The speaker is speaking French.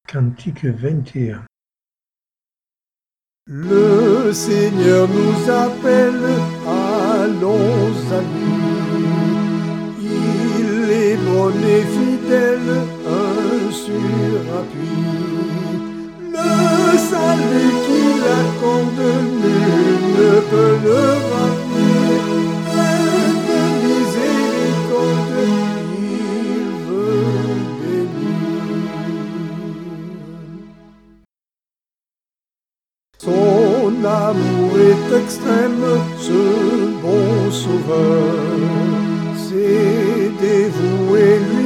Cantique 21. Le Seigneur nous appelle, allons à lui. Il est bon et fidèle, un sûr appui. Le salut qu'il accorde, nul ne peut le ravir. Plein de miséricorde, il veut bénir. Son amour est extrême, ce bon sauveur, c'est dévoué lui.